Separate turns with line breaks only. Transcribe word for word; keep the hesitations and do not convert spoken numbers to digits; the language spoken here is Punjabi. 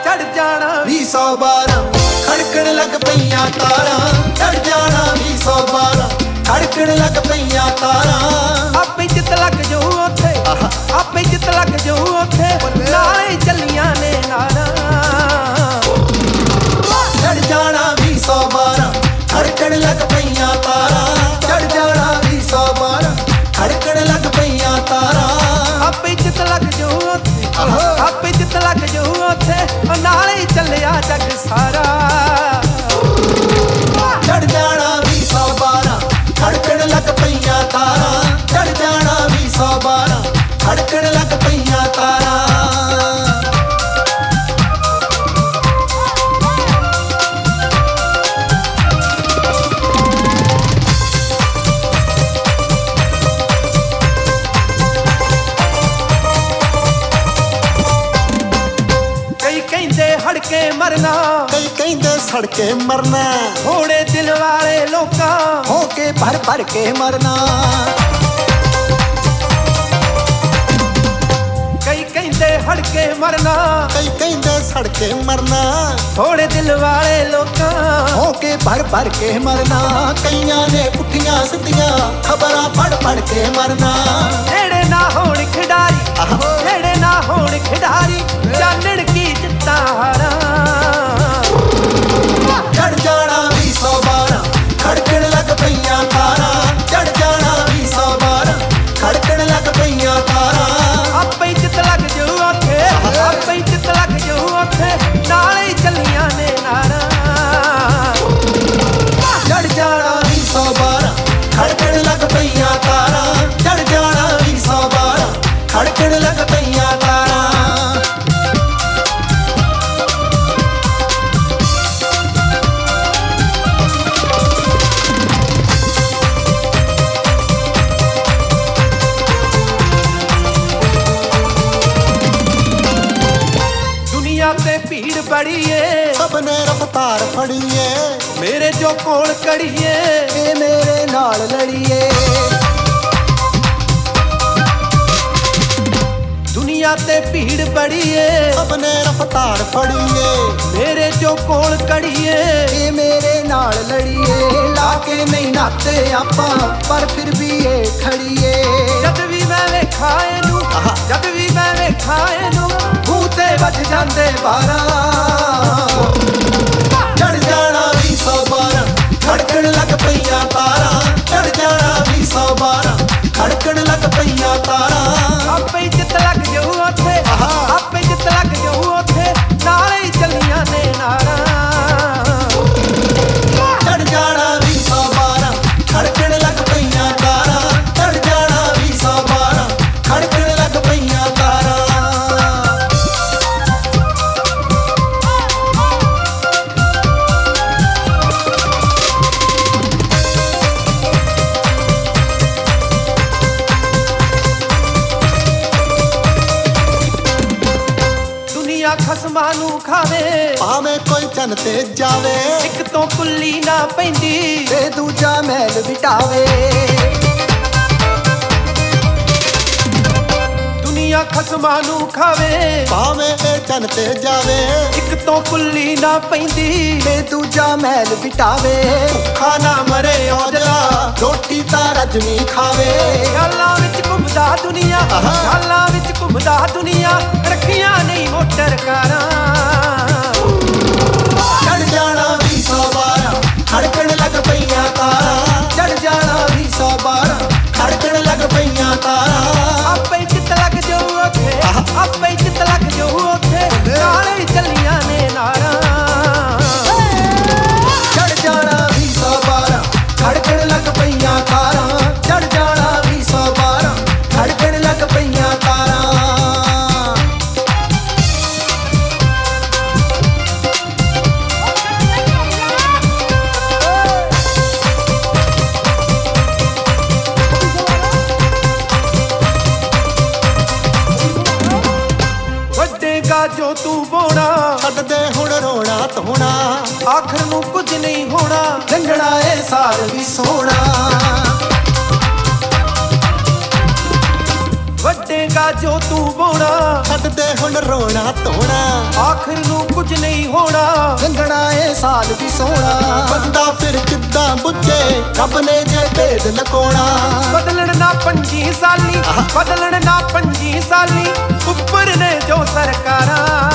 ਚੜ ਜਾਣਾ
ਵੀਹ ਸੌ ਬਾਰਾਂ ਖੜਕਣ ਲੱਗ ਪਈਆਂ ਤਾਰਾਂ, ਚੜ ਜਾਣਾ ਵੀਹ ਸੌ ਬਾਰਾਂ ਖੜਕਣ ਲੱਗ ਪਈਆਂ ਤਾਰਾਂ।
ਆਪੇ ਜਿੱਤ ਲੱਗ ਜਾਊ ਉੱਥੇ, ਆਪੇ ਜਿੱਤ ਲੱਗ ਜਾਊ ਉੱਥੇ, ਨਾਲੇ ਚੱਲੀਆਂ ਨੇ ਨਾਰਾਂ।
ਚੜ ਜਾਣਾ ਵੀਹ ਸੌ ਬਾਰਾਂ ਖੜਕਣ ਲੱਗ ਪਈਆਂ ਤਾਰਾਂ, ਚੜ ਜਾਣਾ ਵੀਹ ਸੌ ਬਾਰਾਂ ਖੜਕਣ ਲੱਗ ਪਈਆਂ ਤਾਰਾਂ।
ਆਪੇ ਜਿੱਤ ਲੱਗ ਜਾਊ ਉੱਥੇ, ਆਪੇ ਜਿੱਤ ਲੱਗ ਜਾਊ ਉੱਥੇ, ਨਾਲੇ ਚੱਲਿਆ ਜੱਗ ਸਾਰਾ।
ਚੜ ਜਾਣਾ ਵੀਹ ਸੌ ਬਾਰਾਂ ਖੜਕਣ ਲੱਗ ਪਈਆਂ ਤਾਰਾਂ, ਚੜ ਜਾਣਾ ਵੀਹ ਸੌ ਬਾਰਾਂ ਖੜਕਣ ਲੱਗ ਪਈਆਂ ਤਾਰਾਂ।
ਹੜਕੇ ਮਰਨਾ,
ਕਈ ਕਹਿੰਦੇ ਸੜਕੇ ਮਰਨਾ,
ਥੋੜੇ ਦਿਲ ਵਾਲੇ ਲੋਕਾਂ
ਹੋ ਕੇ ਭਰ ਭਰ ਕੇ ਮਰਨਾ।
ਕਈ ਕਹਿੰਦੇ ਹੜਕੇ ਮਰਨਾ,
ਕਈ ਕਹਿੰਦੇ ਸੜਕੇ ਮਰਨਾ,
ਥੋੜੇ ਦਿਲ ਵਾਲੇ ਲੋਕਾਂ
ਹੋ ਕੇ ਭਰ ਭਰ ਕੇ ਮਰਨਾ। ਕਈਆਂ ਨੇ ਪੁੱਠੀਆਂ ਸਿੱਧੀਆਂ ਖਬਰਾਂ ਪੜ ਪੜ ਕੇ ਮਰਨਾ।
ਜਿਹੜੇ ਨਾ ਹੋਣ ਖਿਡਾਰੀ, ਜਿਹੜੇ ਨਾ ਹੋਣ ਖਿਡਾਰੀ, ਜਾਣਨ ਕੀ ਜਿੱਤਾਂ ਹਾਰਾਂ।
ਚੜ ਜਾਣਾ ਵੀਹ ਸੌ ਬਾਰਾਂ ਖੜਕਣ ਲੱਗ ਪਈਆਂ ਤਾਰਾਂ, ਚੜ ਜਾਣਾ ਵੀਹ ਸੌ ਬਾਰਾਂ ਖੜਕਣ ਲੱਗ ਪਈਆਂ ਤਾਰਾਂ।
ਆਪੇ ਜਿੱਤ ਲੱਗ ਜਾਊ ਉੱਥੇ, ਆਪੇ ਜਿੱਤ ਲੱਗ ਜਾਊ ਉੱਥੇ, ਨਾਲੇ ਚੱਲੀਆਂ ਨੇ ਨਾਰਾਂ।
ਚੜ ਜਾਣਾ ਵੀਹ ਸੌ ਬਾਰਾਂ ਖੜਕਣ ਲੱਗ ਪਈਆਂ ਤਾਰਾਂ, ਚੜ ਜਾਣਾ ਵੀਹ ਸੌ ਬਾਰਾਂ ਖੜਕਣ ਲੱਗ ਪਈਆਂ ਤਾਰਾਂ।
ਤੇ ਭੀੜ ਬੜੀ ਏ,
ਸਭ ਨੇ ਰਫਤਾਰ ਫੜੀਏ,
ਮੇਰੇ ਜੋ ਕੋਲ ਕੜੀਏ,
ਇਹ ਮੇਰੇ ਨਾਲ ਲੜੀਏ।
ਦੁਨੀਆ ਤੇ ਭੀੜ ਬੜੀ ਏ,
ਸਭ ਨੇ ਰਫਤਾਰ ਫੜੀਏ,
ਮੇਰੇ ਜੋ ਕੋਲ ਕੜੀਏ,
ਇਹ ਮੇਰੇ ਨਾਲ ਲੜੀਏ। ਲਾ ਕੇ ਨਹੀਂ ਨਾਤੇ ਆਪਾਂ ਪਰ ਫਿਰ ਵੀ ਇਹ ਖੜੀਏ।
ਜਦ ਵੀ ਮੈਂ ਵੇਖਾਂ ਇਹਨੂੰ, ਜਦ ਵੀ ਮੈਂ ਵੇਖਾਂ ਇਹਨੂੰ, ਮੂੰਹ ਤੇ ਵੱਜ ਜਾਂਦੇ ਬਾਰਾਂ।
ਚੜ ਜਾਣਾ ਵੀਹ ਸੌ ਬਾਰਾਂ ਖੜਕਣ ਲੱਗ ਪਈਆਂ ਤਾਰਾਂ, ਚੜ ਜਾਣਾ ਵੀਹ ਸੌ ਬਾਰਾਂ ਖੜਕਣ ਲੱਗ ਪਈਆਂ ਤਾਰਾਂ।
ਆਪੇ ਜਿੱਤ ਲੱਗ ਜਾਊ ਉੱਥੇ, ਆਪੇ ਜਿੱਤ ਲੱਗ ਜਾਊ ਉੱਥੇ, ਨਾਲੇ ਚੱਲੀਆਂ ਨੇ ਨਾਰਾਂ।
ਚੜ ਜਾਣਾ ਵੀਹ ਸੌ ਬਾਰਾਂ ਖੜਕਣ ਲੱਗ ਪਈਆਂ ਤਾਰਾਂ, ਚੜ ਜਾਣਾ ਵੀਹ ਸੌ ਬਾਰਾਂ ਖੜਕਣ ਲੱਗ ਪਈਆਂ ਤਾਰਾਂ।
ਦੁਨੀਆ ਖਸਮਾਂ ਨੂੰ ਖਾਵੇ,
ਭਾਵੇਂ ਕੋਈ ਚੰਨ ਤੇ ਜਾਵੇ,
ਇੱਕ ਤੋਂ ਕੁੱਲੀ ਨਾ ਪੈਂਦੀ,
ਤੇ ਦੂਜਾ ਮਹਿਲ ਵਿਟਾਵੇ।
ਦੁਨੀਆ ਖਸਮਾਂ ਨੂੰ ਖਾਵੇ,
ਭਾਵੇਂ ਇਹ ਚੰਨ ਤੇ ਜਾਵੇ,
ਇੱਕ ਤੋਂ ਕੁੱਲੀ ਨਾ ਪੈਂਦੀ,
ਤੇ ਦੂਜਾ ਮਹਿਲ ਵਿਟਾਵੇ। ਭੁੱਖਾ ਨਾ ਮਰੇ ਔਜਲਾ, ਰੋਟੀ ਤਾਂ ਰਜਮੀ ਖਾਵੇ।
ਖਿਆਲਾਂ ਵਿੱਚ ਘੁੰਮਦਾ ਦੁਨੀਆ, ਖਿਆਲਾਂ ਵਿੱਚ ਘੁੰਮਦਾ ਦੁਨੀਆ, ਰੱਖੀਆਂ ਨਹੀਂ ਮੋਟਰ ਕਾਰਾਂ।
ਚੜ ਜਾਣਾ ਵੀਹ ਸੌ ਬਾਰਾਂ ਖੜਕਣ ਲੱਗ ਪਈਆਂ ਤਾਰਾਂ, ਚੜ ਜਾਣਾ ਵੀਹ ਸੌ ਬਾਰਾਂ ਖੜਕਣ ਲੱਗ ਪਈਆਂ ਤਾਰਾਂ।
ਆਪੇ ਜਿੱਤ ਲੱਗ ਜਾਊ ਉੱਥੇ, ਆਪੇ ਜਿੱਤ ਲੱਗ ਜਾਊ ਉੱਥੇ, ਨਾਲੇ ਚੱਲੀਆਂ ਨੇ ਨਾਰਾਂ।
ਚੜ ਜਾਣਾ ਵੀਹ ਸੌ ਬਾਰਾਂ ਖੜਕਣ ਲੱਗ ਪਈਆਂ ਤਾਰਾਂ, ਚੜ ਜਾਣਾ ਵੀਹ ਸੌ ਬਾਰਾਂ ਖੜਕਣ ਲੱਗ ਪਈਆਂ ਤਾਰਾਂ।
ਵੱਡੇਗਾ ਜੋ ਤੂੰ ਬੋਣਾ,
ਛੱਡ ਦੇ ਹੁਣ ਰੋਣਾ ਧੋਣਾ,
ਆਖਰ ਨੂੰ ਕੁਝ ਨਹੀਂ ਹੋਣਾ,
ਲੰਘਣਾ ਏ ਸਾਲ ਵੀ ਸੋਹਣਾ।
ਵੱਡੇਗਾ ਜੋ ਤੂੰ ਬੋਣਾ,
ਛੱਡ ਦੇ ਹੁਣ ਰੋਣਾ ਧੋਣਾ,
ਆਖਰ ਨੂੰ ਹੋਣਾ
ਲੰਘਣਾ ਏ ਸਾਲ ਵੀ ਸੋਹਣਾ ਬੰਦਾ ਫਿਰ ਕਿੱਦਾਂ ਬੁੱਝੇ ਰੱਬ ਨੇ ਜੇ ਭੇਦ ਲਕੋਣਾ
ਬਦਲਣ ਨਾ ਪੰਜੀ ਸਾਲੀ ਬਦਲਣ ਨਾ ਪੰਜੀ ਸਾਲੀ ਉੱਪਰ ਨੇ ਜੋ ਸਰਕਾਰਾਂ